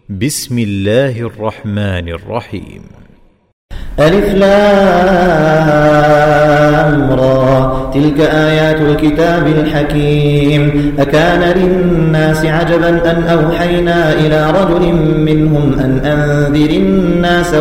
بسم الله الرحمن الرحيم. ألف لام را تلك آيات الكتاب الحكيم. أكان للناس عجبا أن أوحينا إلى رجل منهم أن أنذر الناس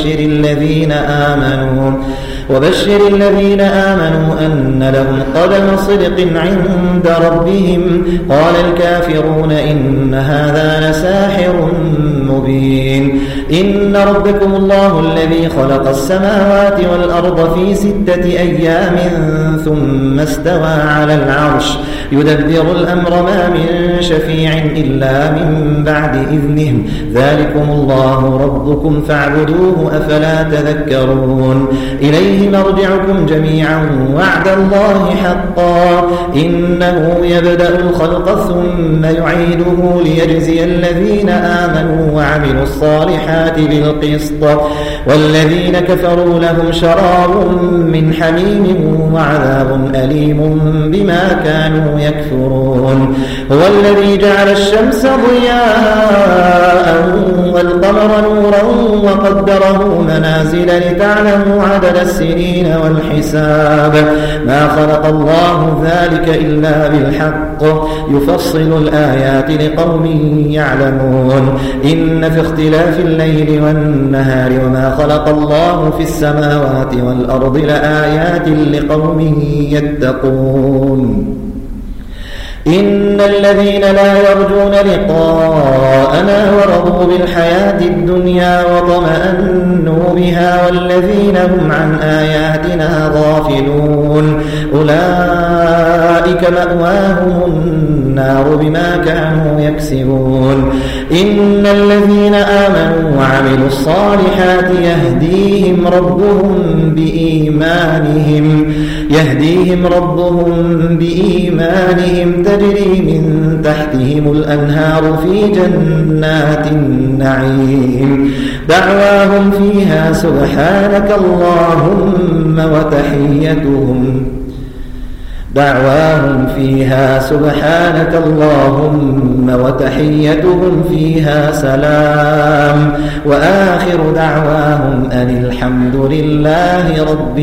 وبشر الذين آمنوا أن لهم قدم صدق عند ربهم. قال الكافرون إن هذا لساحر مبين. إن ربكم الله الذي خلق السماوات والأرض في 6 أيام ثم استوى على العرش يدبر الأمر ما من شفيع إلا من بعد إذنه. ذلكم الله ربكم فاعبدوه أفلا تذكرون. إليه مرجعكم جميعا وعد الله حقا إنه يبدأ الخلق ثم يعيده ليجزي الذين آمنوا وعملوا الصالحات بالقسط والذين كفروا لهم شراب من حميم وعذاب أليم بما كانوا يكفرون. هو الذي جعل الشمس ضياء والقمر نورا وقدره منازل لتعلموا عدد السنين والحساب. ما خلق الله ذلك إلا بالحق يفصل الآيات لقوم يعلمون. إن في اختلاف الليل والنهار وما خلق الله في السماوات والأرض لآيات لقوم يتقون. إن الذين لا يرجون لقاءنا ورضوا بالحياة الدنيا وطمأنوا بها والذين هم عن آياتنا غافلون أولئك مأواهم النار بما كانوا يكسبون. إن الذين آمنوا وعملوا الصالحات يهديهم ربهم بإيمانهم تجري من تحتهم الأنهار في جنات النعيم. دعواهم فيها سبحانك اللهم وتحيتهم فيها سلام وآخر دعواهم أن الحمد لله رب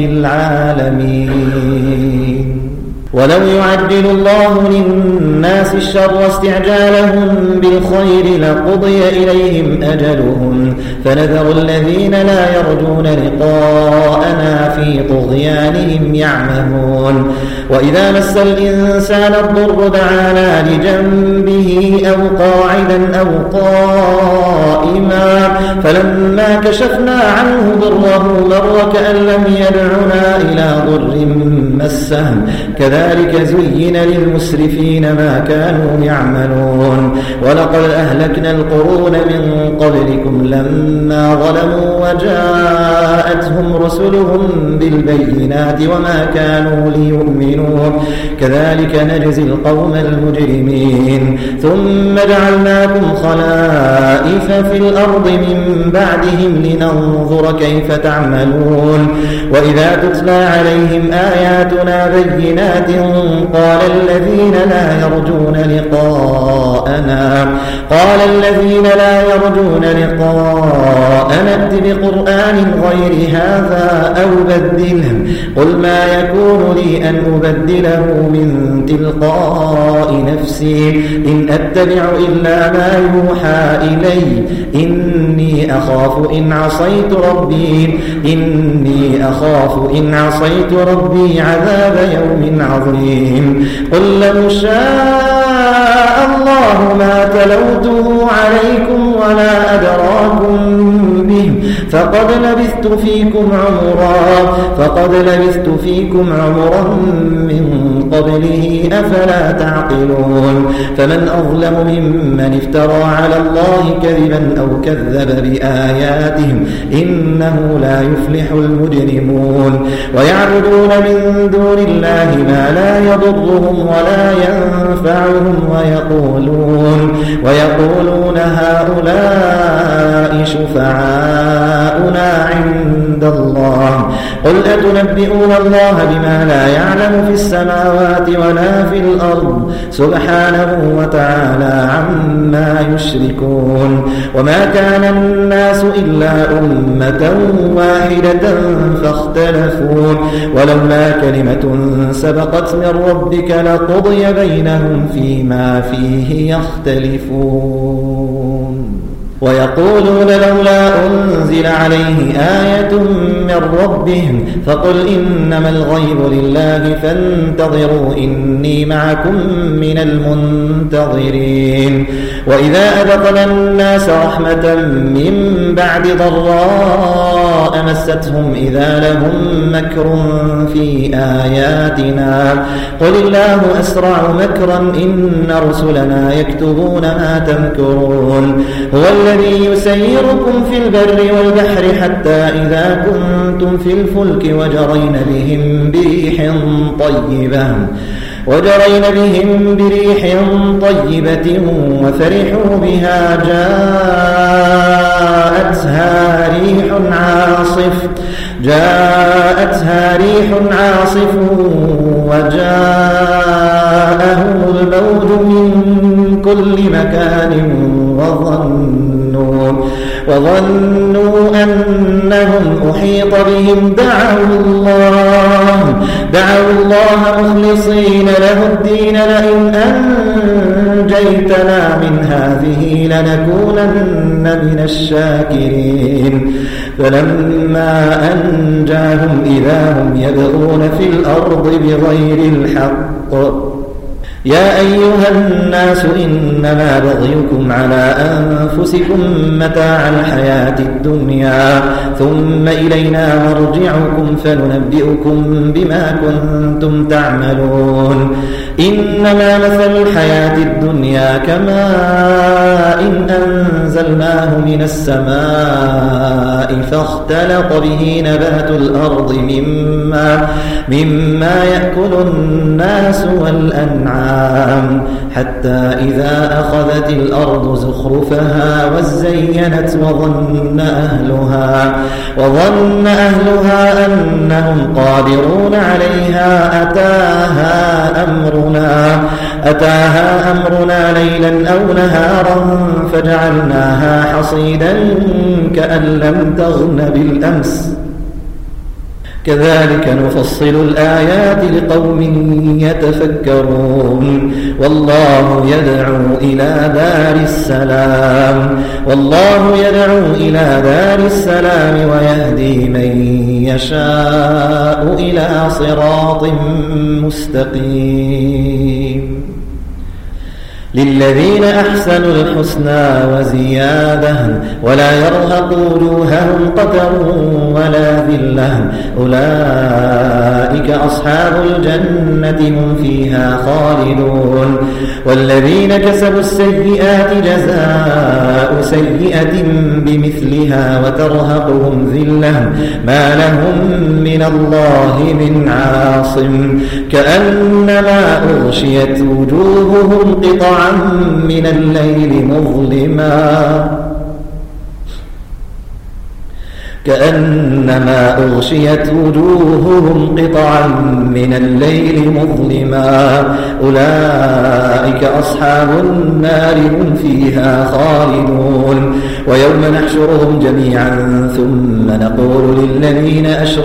العالمين. ولو يعجل الله للناس الشر استعجالهم بالخير لقضي إليهم أجلهم فنذر الذين لا يرجون لقاءنا في طغيانهم يعمهون. وإذا مس الإنسان الضر دعانا لجنبه أو قاعدا أو قائما فلما كشفنا عنه ضره مر كأن لم يدعنا إلى ضر مسه كذلك زين للمسرفين ما كانوا يعملون. ولقد أهلكنا القرون من قبلكم لما ظلموا وجاءتهم رسلهم بالبينات وما كانوا ليؤمنوا كذلك نجزي القوم المجرمين. ثم جعلناكم خلائف في الأرض من بعدهم لننظر كيف تعملون. وإذا تتلى عليهم آياتنا بينات قال الذين لا يرجون لقاءنا ائت بقرآن غير هذا أو بدله قل ما يكون لي أن أبدله من تلقاء نفسي إن أتبع إلا ما يوحى إلي إني أخاف إن عصيت ربي عذاب يوم عظيم. قل لو شاء الله ما تلوته عليكم ولا أدراكم به فقد لبثت فيكم عمرا من قبله أفلا تعقلون. فمن أظلم ممن افترى على الله كذبا أو كذب بآياتهم إنه لا يفلح المجرمون. ويعبدون من دون الله ما لا يضرهم ولا ينفعهم ويقولون هؤلاء شفعاؤنا عند الله قل أتنبئون الله بما لا يعلم في السماوات ولا في الأرض سبحانه وتعالى عما يشركون وما كان الناس إلا أمة واحدة فاختلفوا ولولا كلمة سبقت من ربك لقضي بينهم فيما فيه يختلفون ويقولون لولا أنزل عليه آية من ربه فقل إنما الغيب لله فانتظروا إني معكم من المنتظرين وإذا أذقنا الناس رحمة من بعد ضراء مستهم إذا لهم مكر في آياتنا قل الله أسرع مكرا إن رسلنا يكتبون ما تمكرون هو الذي يسيركم في البر والبحر حتى إذا كنتم في الفلك وجرين بهم بريح طيبة وفرحوا بها جاءتها ريح عاصف وجاءهم الموج من كل مكان وظنوا أنهم أحيط بهم دعوا الله مخلصين له الدين لئن أنجيتنا من هذه لنكونن من الشاكرين فلما أنجاهم إذا هم يبغون في الأرض بغير الحق يا أيها الناس إنما بغيكم على أنفسكم متاع الحياة الدنيا ثم إلينا مرجعكم فننبئكم بما كنتم تعملون إنما مثل الحياة الدنيا كماء إن أنزلناه من السماء فاختلط به نبات الأرض مما يأكل الناس والأنعام حتى إذا أخذت الأرض زخرفها وزينت وظن أهلها أنهم قادرون عليها أتاها أمرنا ليلا أو نهارا فجعلناها حصيدا كأن لم تغن بالأمس كذلك نفصل الآيات لقوم يتفكرون والله يدعو إلى دار السلام ويهدي من يشاء إلى صراط مستقيم للذين أحسنوا الحسنى وزيادة ولا يرهق وجوههم قتر ولا ذلة أولئك أصحاب الجنة هم فيها خالدون والذين كسبوا السيئات جزاء سيئة بمثلها وترهقهم ذلة ما لهم من الله من عاصم كأنما أغشيت وجوههم قطعا من الليل مظلما أولئك أصحاب النار هم فيها خالدون ويوم نحشرهم جميعا ثم نقول للذين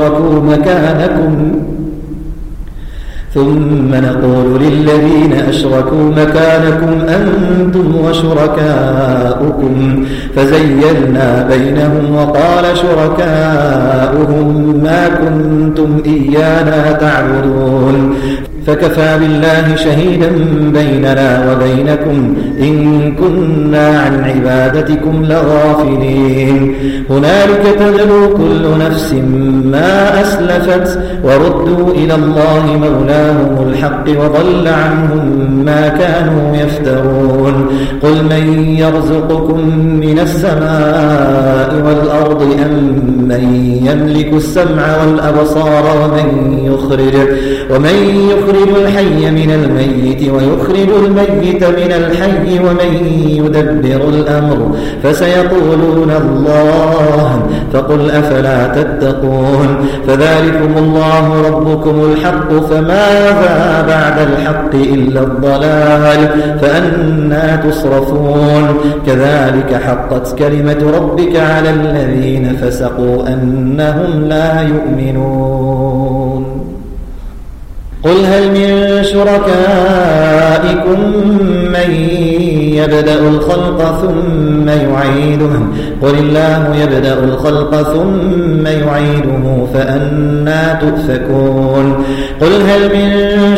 أشركوا مكانكم أنتم وشركاؤكم فزيلنا بينهم وقال شركاؤهم ما كنتم إيانا تعبدون فكفى بالله شهيدا بيننا وبينكم إن كنا عن عبادتكم لغافلين هنالك تبلو كل نفس ما أسلفت وردوا إلى الله مولاهم الحق وضل عنهم ما كانوا يفترون قل من يرزقكم من السماء والأرض أم من يملك السمع والأبصار ومن يخرج يخرج الحي من الميت ويخرج الميت من الحي ومن يدبر الأمر فسيقولون الله فقل أفلا تتقون فذلكم الله ربكم الحق فماذا بعد الحق إلا الضلال فأنى تصرفون كذلك حقت كلمة ربك على الذين فسقوا أنهم لا يؤمنون قل هل من شركائكم من يبدأ الخلق ثم يعيده قل الله يبدأ الخلق ثم يعيده فأنى تؤفكون قل هل من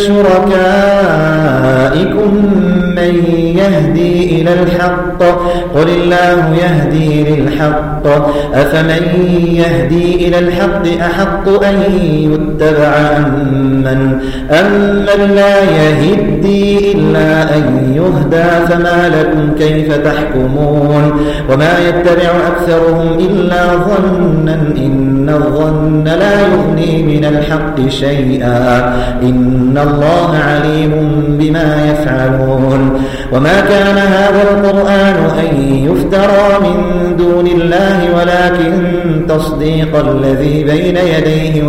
شركائكم من يهدي إلى الحق قل الله يهدي للحق أفمن يهدي إلى الحق أحق أن يتبع أمن لا يهدي إلا أن يهدى فما لكم كيف تحكمون وما يتبع أكثرهم إلا ظنا إن الظن لا يغني من الحق شيئا إن الله عليم بما يفعلون وما كان هذا القرآن أن يفترى من دون الله ولكن تصديق الذي بين يديه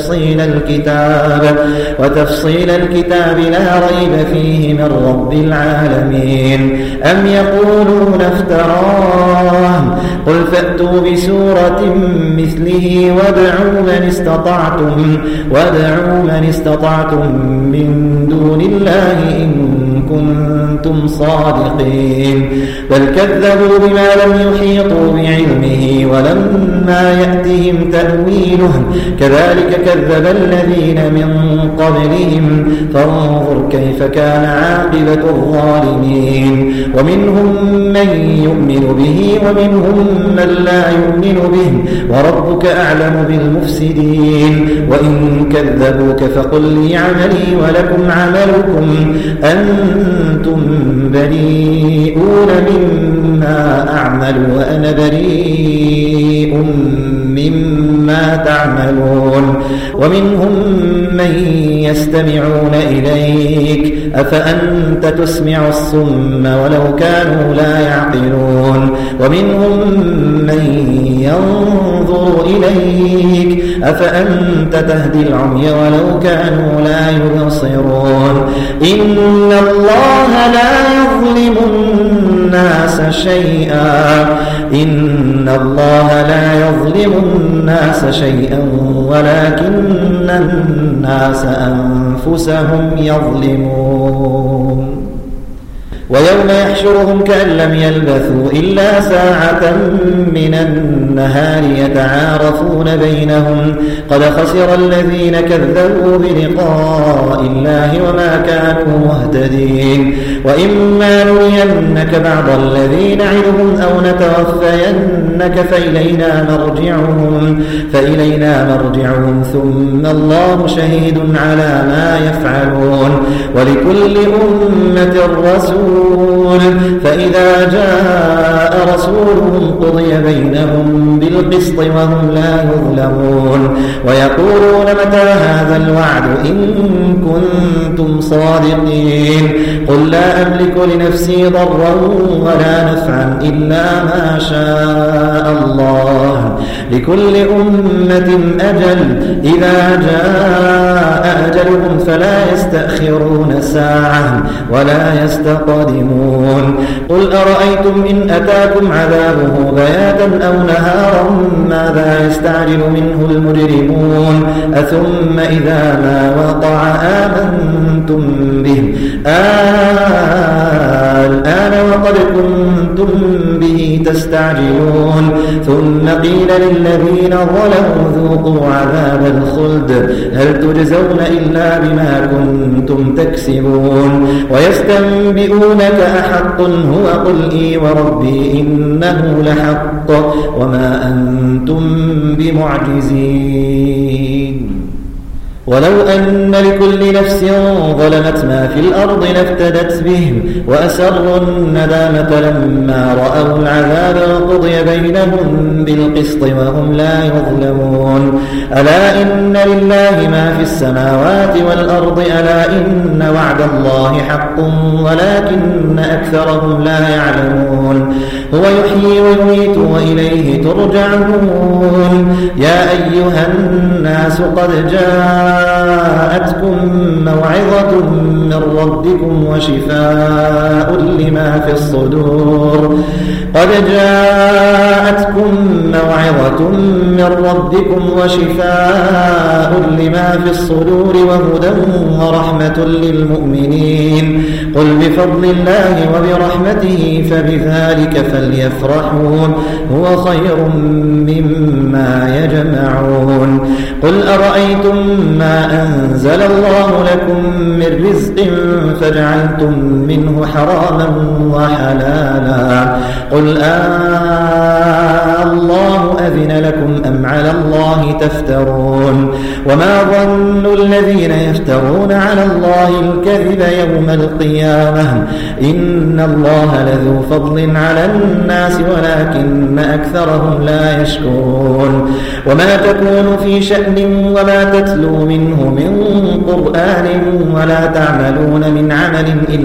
وتفصيل الكتاب لا ريب فيه من رب العالمين أم يقولون افتراه قل فأتوا بسورة مثله وادعوا من استطعتم من دون الله إن كنتم صادقين بل كذبوا بما لم يحيطوا بعلمه ولما يأتهم تأويله كذلك كذب الذين من قبلهم فانظر كيف كان عاقبة الظالمين ومنهم من يؤمن به ومنهم من لا يؤمن به وربك أعلم بالمفسدين وإن كذبوك فقل لي عملي ولكم عملكم أنتم بريئون مما أعمل وأنا بريء مما تعملون ومنهم من يستمعون إليك أفأنت تسمع الصم ولو كانوا لا يعقلون ومنهم من ينظر إليك أفأنت تهدي العمي ولو كانوا لا يبصرون إن الله لا يظلم الناس شيئا ولكن الناس أنفسهم يظلمون ويوم يحشرهم كأن لم يلبثوا إلا ساعة من النهار يتعارفون بينهم قد خسر الذين كذبوا بلقاء الله وما كانوا مهتدين وإما نرينك بعض الذي نعدهم أو نتوفينك فإلينا مرجعهم ثم الله شهيد على ما يفعلون ولكل أمة رسول فإذا جاء رسولهم قضي بينهم بالقسط وهم لا يظلمون ويقولون متى هذا الوعد إن كنتم صادقين قل لا أملك لنفسي ضرا ولا نفعا إلا ما شاء الله لكل أمة أجل إذا جاء أجلهم فلا يستأخرون ساعة ولا يستقدمون قل أرأيتم إن أتاكم عذابه بياتا أو نهارا ماذا يستعجل منه المجرمون أثم إذا ما وقع آمنتم به الآن وقد كنتم به تستعجلون ثم قيل للذين ظلموا ذوقوا عذاب الخلد هل تجزون إلا بما كنتم تكسبون ويستنبئونك أحق هو قل إي وربي إنه لحق وما أنتم بمعجزين ولو أن لكل نفس ظلمت ما في الأرض لافتدت به وأسروا الندامة لما رأوا العذاب وقضي بينهم بالقسط وهم لا يظلمون ألا إن لله ما في السماوات والأرض ألا إن وعد الله حق ولكن أكثرهم لا يعلمون هو يحيي ويميت وإليه ترجعون يا أيها الناس قد جاءتكم موعظة من ربكم وشفاء لما في الصدور قد جاءتكم موعظة من ربكم وشفاء لما في الصدور وهدى ورحمة للمؤمنين قل بفضل الله وبرحمته فبذلك فليفرحوا هو خير مما يجمعون قل أرأيتم ما أنزل الله لكم من رزق فجعلتم منه حراما وحلالا قل الله أذن لكم أم على الله تفترون وما ظن الذين يفترون على الله الكذب يوم القيامة إن الله لذو فضل على الناس ولكن أكثرهم لا يشكرون وما تكون في شأن وما تتلو منه من قرآن ولا تعملون من عمل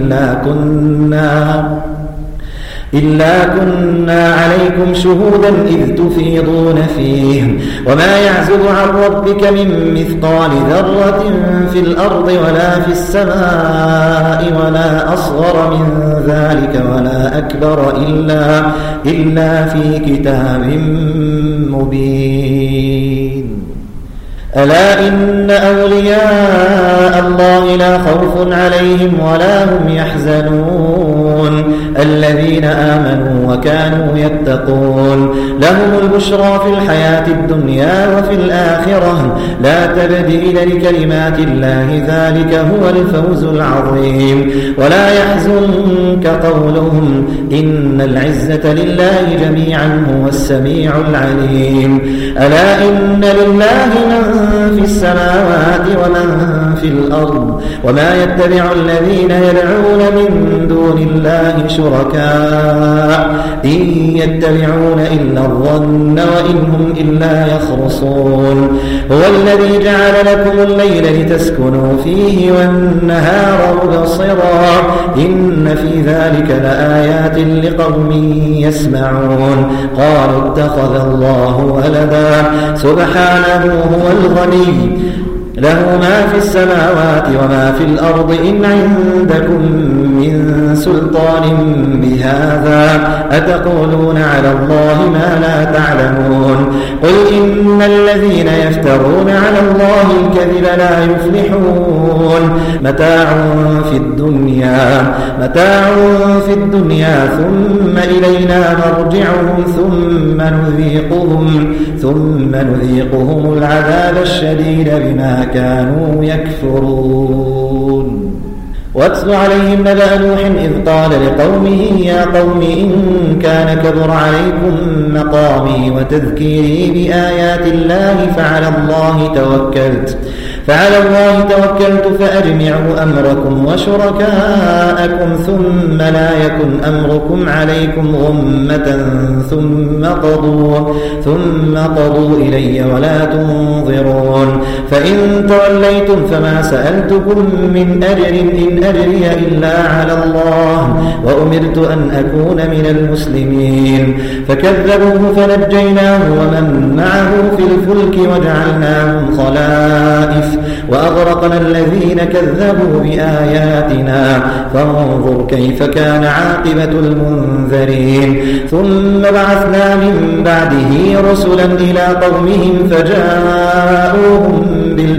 إلا كنا عليكم شهودا إذ تفيضون فيه وما يعزب عن ربك من مثقال ذرة في الأرض ولا في السماء ولا أصغر من ذلك ولا أكبر إلا في كتاب مبين ألا إن أولياء الله لا خوف عليهم ولا هم يحزنون الذين آمنوا وكانوا يتقون لهم البشرى في الحياة الدنيا وفي الآخرة لا تبديل لكلمات الله ذلك هو الفوز العظيم ولا يحزنك قولهم إن العزة لله جميعا هو السميع العليم ألا إن لله من في السماوات ومن في الأرض وما يتبع الذين يدعون من دون الله شركاء إن يتبعون إلا الظن وإن هم إلا يخرصون هو الذي جعل لكم الليل لتسكنوا فيه والنهار مبصرا إن في ذلك لآيات لقوم يسمعون قالوا اتخذ الله ولدا سبحانه هو الغني له ما في السماوات وما في الأرض إن عندكم من سلطان بهذا أتقولون على الله ما لا تعلمون قل إن الذين يفترون على الله الكذب لا يفلحون متاع في الدنيا ثم إلينا مرجعهم ثم نذيقهم العذاب الشديد بما كانوا يكفرون واتل عليهم نبأ نوح إذ قال لقومه يا قوم إن كان كبر عليكم مقامي وتذكيري بآيات الله فعلى الله توكلت فأجمعوا أمركم وشركاءكم ثم لا يكن أمركم عليكم غمة ثم قضوا إلي ولا تنظرون فإن توليتم فما سألتكم من أجر إن أجري إلا على الله وأمرت أن أكون من المسلمين فكذبوه فنجيناه ومن معه في الفلك وجعلناهم خلائف وأغرقنا الذين كذبوا بآياتنا فانظر كيف كان عاقبة المنذرين ثم بعثنا من بعده رسلا إلى قومهم فجاءوهم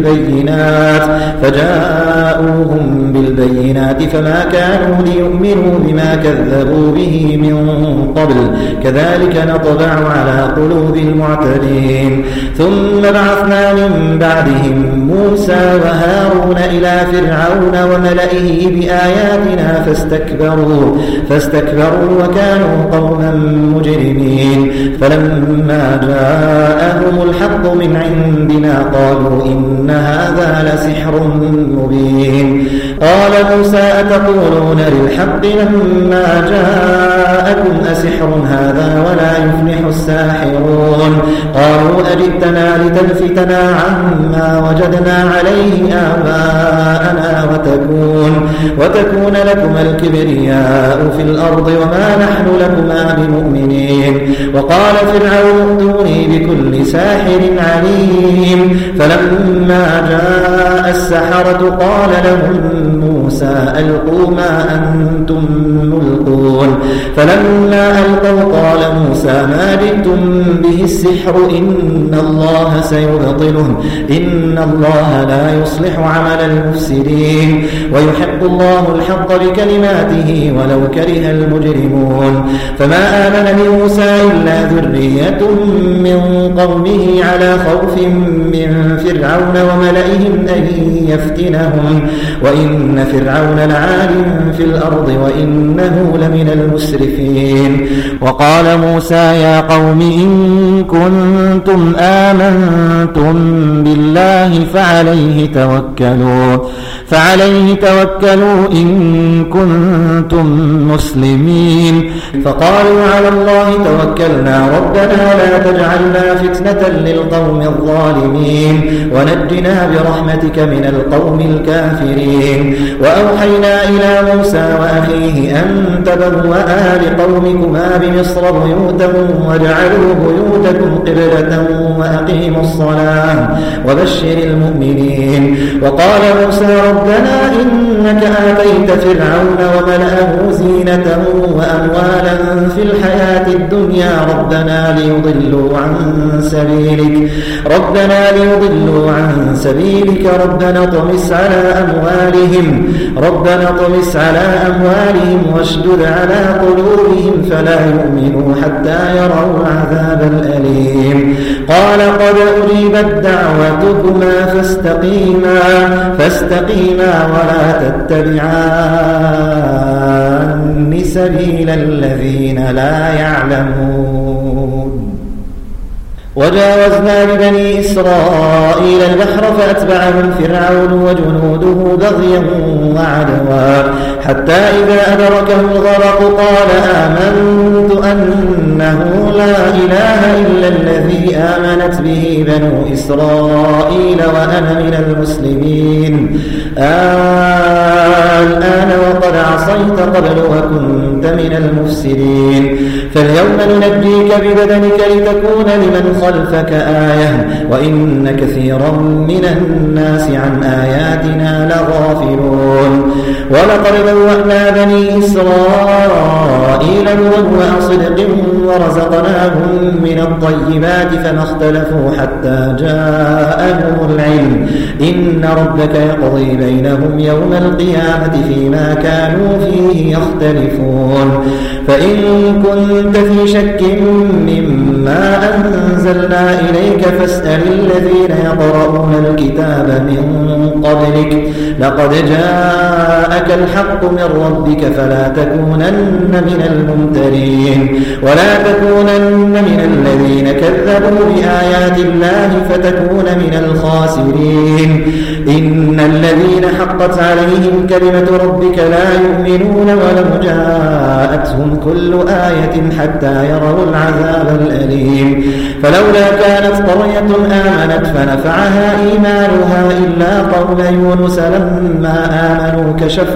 بالبينات فما كانوا ليؤمنوا بما كذبوا به من قبل كذلك نطبع على قلوب المعتدين ثم بعثنا من بعدهم موسى وهارون إلى فرعون وملئه بآياتنا فاستكبروا وكانوا قوما مجرمين فلما جاءهم الحق من عندنا قالوا إن هذا لسحر مبين قال موسى أتقولون للحق لما جاءكم أسحر هذا ولا يفلح الساحرون قالوا أجئتنا لتلفتنا عما وجدنا عليه آباءنا وتكون لكما الكبرياء في الأرض وما نحن لكما بمؤمنين وقال فرعون ائتوني بكل ساحر عليم فلما جاء السحرة قال لهم موسى ألقوا ما أنتم ملقون فلما ألقوا قال موسى ما جئتم به السحر إن الله سيبطله إن الله لا يصلح عمل المفسدين ويحق الله الحق بكلماته ولو كره المجرمون فما آمن لموسى إلا ذرية من قومه على خوف من فرعون وملئهم أن يفتنهم وإن فرعون لعال في الأرض وإنه لمن المسرفين وقال موسى يا قوم إن كنتم آمنتم بالله فعليه توكلوا إن كنتم مسلمين فقالوا على الله توكلنا ربنا لا تجعلنا فتنة للقوم الظالمين ونجنا برحمتك من القوم الكافرين وأوحينا إلى موسى وأخيه أن تبوأ لقومكما بمصر بيوتا واجعلوا بيوتكم قبلة وأقيموا الصلاة وبشر المؤمنين وقال موسى ربنا إنك آتيت فرعون وملأه زينة وأموالا في الحياة الدنيا ربنا ليضلوا عن سبيلك ربنا اطمس على أموالهم واشدد على قلوبهم فلا يؤمنوا حتى يروا العذاب الأليم قال قد أجيبت دعوتكما فاستقيما ولا تتبعان سبيل الذين لا يعلمون وجاوزنا ببني إسرائيل البحر فأتبعهم فرعون وجنوده بغيا وعدوا حتى إذا أدركه الغرق قال آمنت أنه لا إله إلا الذي آمنت به بنو إسرائيل وأنا من المسلمين الآن وقد عصيت قبل وكنت من المفسدين فاليوم ننجيك ببدنك لتكون لمن خلفك آية وإن كثيرا من الناس عن آياتنا لغافلون ولقد بوأنا بني إسرائيل مبوأ صدق ورزقناهم من الطيبات فما اختلفوا حتى جاءهم العلم إن ربك يقضي بينهم يوم القيامة فيما كانوا فيه يختلفون فإن كنت في شك مما أنزلنا إليك فاسأل الذين يقرؤون الكتاب من قبلك لقد جاءك الحق من ربك فلا تكونن من الممترين ولا تكونن من الذين كذبوا بآيات الله فتكون من الخاسرين إن الذين حقت عليهم كلمة ربك لا يؤمنون ولو جاءتهم كل آية حتى يروا العذاب الأليم فلولا كانت قرية آمنت فنفعها إيمانها إلا قوم يونس لما آمنوا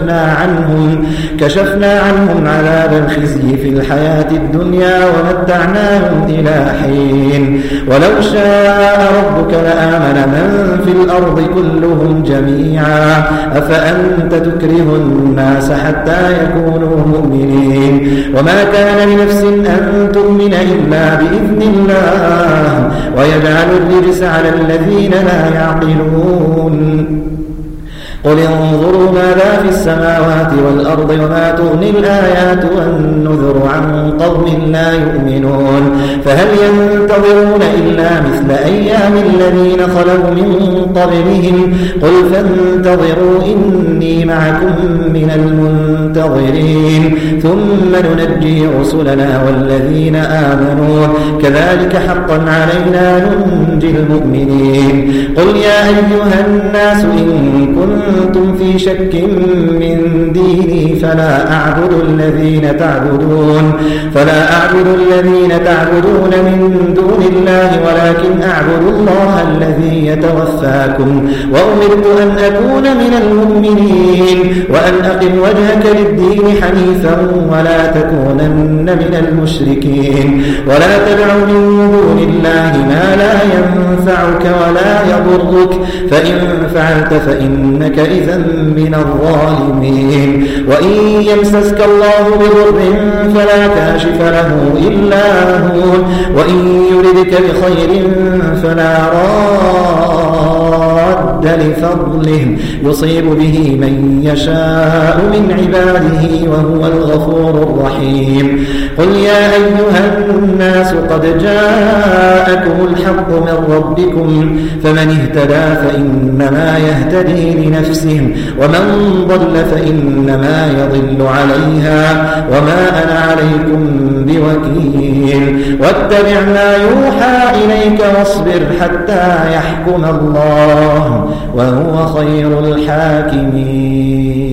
كشفنا عنهم عذاب الخزي في الحياة الدنيا ومتعناهم إلى حين ولو شاء ربك لآمن من في الأرض كلهم جميعا أفأنت تكره الناس حتى يكونوا مؤمنين وما كان لنفس أن تؤمن إلا بإذن الله ويجعل الرجس على الذين لا يعقلون قل انظروا ماذا في السماوات والأرض وما تغني الآيات والنذر عن قوم لا يؤمنون فهل تنتظرون إلا مثل أيام الذين خلوا من قبلهم قل فانتظروا إني معكم من المنتظرين ثم ننجي رسلنا والذين آمنوا كذلك حقا علينا ننجي المؤمنين قل يا أيها الناس إن كنتم في شك من ديني فلا أعبد الذين تعبدون من دون الله ولكن أعبد الله الذي يتوفاكم وأمرت أن أكون من المؤمنين وأن أقم وجهك للدين حنيفا ولا تكونن من المشركين ولا تدع من دون الله ما لا ينفعك ولا يضرك فإن فعلت فإنك إذا من الظالمين وإن يمسسك الله بضر فلا كاشف له إلا هو وإن يردك بخير فلا راد لفضله يصيب به من يشاء من عباده وهو الغفور الرحيم قل يا أيها الناس قد جاءكم الحق من ربكم فمن اهتدى فإنما يهتدي لنفسه ومن ضل فإنما يضل عليها وما أنا عليكم بوكيل واتبع ما يوحى إليك واصبر حتى يحكم الله وهو خير الحاكمين